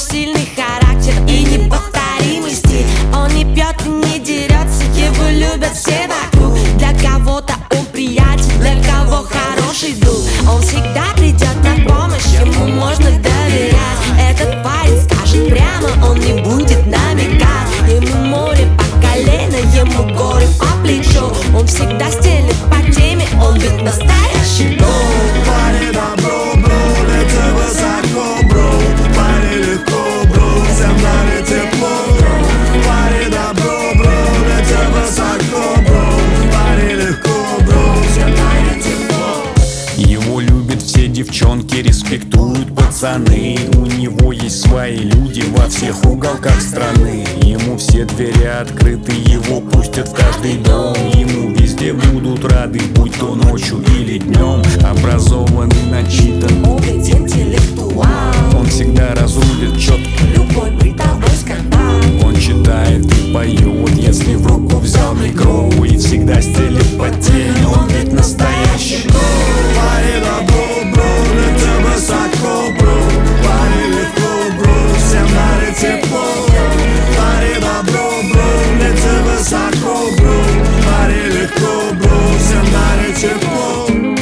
сильный характер и неповторимый стиль. Он не пьет и не дерется, его любят все вокруг. Для кого-то он приятель, для кого хороший друг. Он всегда придет на помощь, ему можно доверять. Этот парень скажет прямо, он не будет намекать. Ему море по колено, ему горы по плечу. Он всегда стелит по теме, он ведь настоящий бро. Парень добро, бро, лети высоко, бро. Парень легко, бро, всем в нами тепло. Парень добро, бро, лети высоко, бро. Парень легко, бро, всем в нами тепло. Его любят все девчонки, респектуют пацаны. У него есть свои люди во всех уголках страны. Ему все двери открыты, его пустят в каждый дом. Ему везде будут рады, будь то ночью или днем. Образованный, начитан, Он ведь интеллектуал, он всегда разрулит четко любой бытовой скандал. Он читает и поет, если в руку взял микро. И всегда стелит по теме, он ведь настоящий. Парень добро, бро, лети высоко, бро. Парень легко, бро, всем в нами тепло. Парень добро, бро, лети высоко, бро. Парень легко, бро, всем в нами тепло.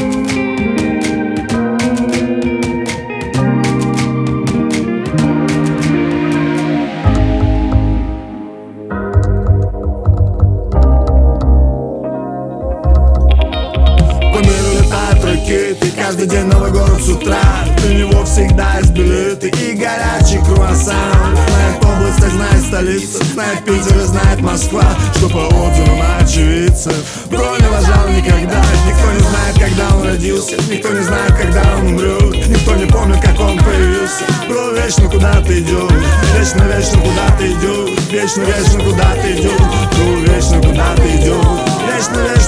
И каждый день новый город с утра. У него всегда есть билеты и горячий круассан. Знает область, так знает столица. Знает Питер и знает Москва. Что по отзывам очевидцев бро не лажал никогда. Никто не знает, когда он родился. Никто не знает, когда он умрет. Никто не помнит, как он появился. Бро вечно куда-то идет. Вечно, вечно куда-то идет. Вечно, вечно куда-то идет. Бро вечно куда-то идет. Вечно, вечно